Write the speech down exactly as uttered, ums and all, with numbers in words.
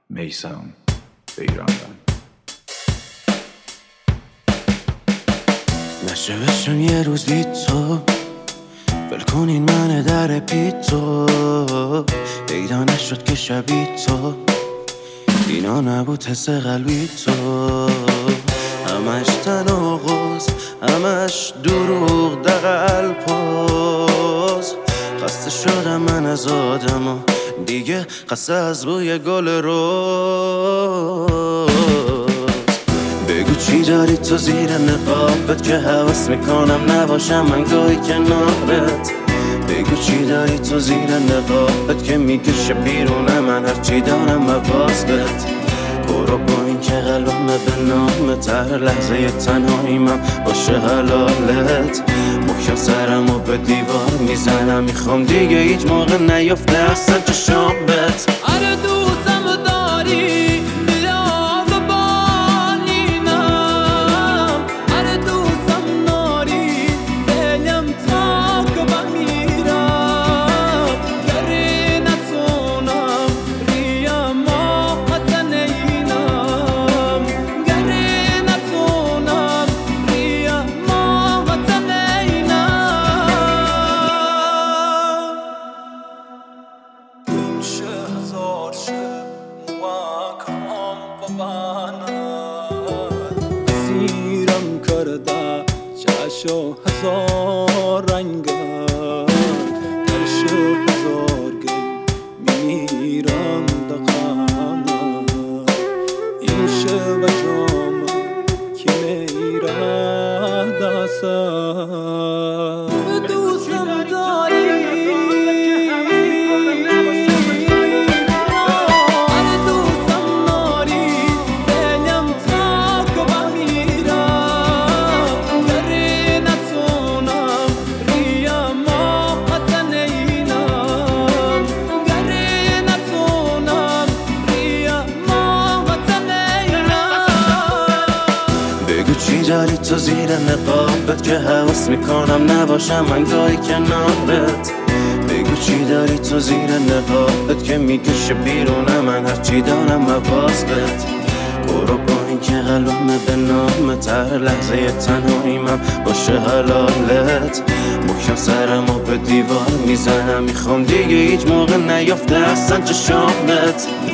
میثم بیرانوند. نشه بشم یه روز بی تو، ول کنین من در بی تو، پیدا نشد که شبی تو اینا نبود حس قلبی تو، همش تناقض همش دروغ دقل پاس. خسته شدم من از آدما دیگه، خسته از بوی گل روز. بگو چی داری تو زیر نقابت که حواس میکنم نباشم من گاهی کنارت. بگو چی داری تو زیر نقابت که میکشه بیرون من هرچی دارم مواظبت. برو با این که قلبم به نامت، هر لحظه تنهاییم باشه حلالت. محکم سرم و به دیوار میزنم، میخوام دیگه هیچ موقع نیفته اصلا چشامت. آره دوستم داری سیرم کرده چشم هزار رنگت، درشو هزار گل میمیرم دقامت. این شب جام که میره دستم. دوستم داری چی داری تو زیر نقابت که حواس میکنم نباشم من گاهی کنارت. بگو چی داری تو زیر نقابت که میکشه بیرون من هرچی دارم مواظبت. برو با این که قلبم به نامت، هر لحظه تنهاییم باشه حلالت. محکم سرم و به دیوار میزنم، میخوام دیگه هیچ موقع نیفته اصلا چشامت.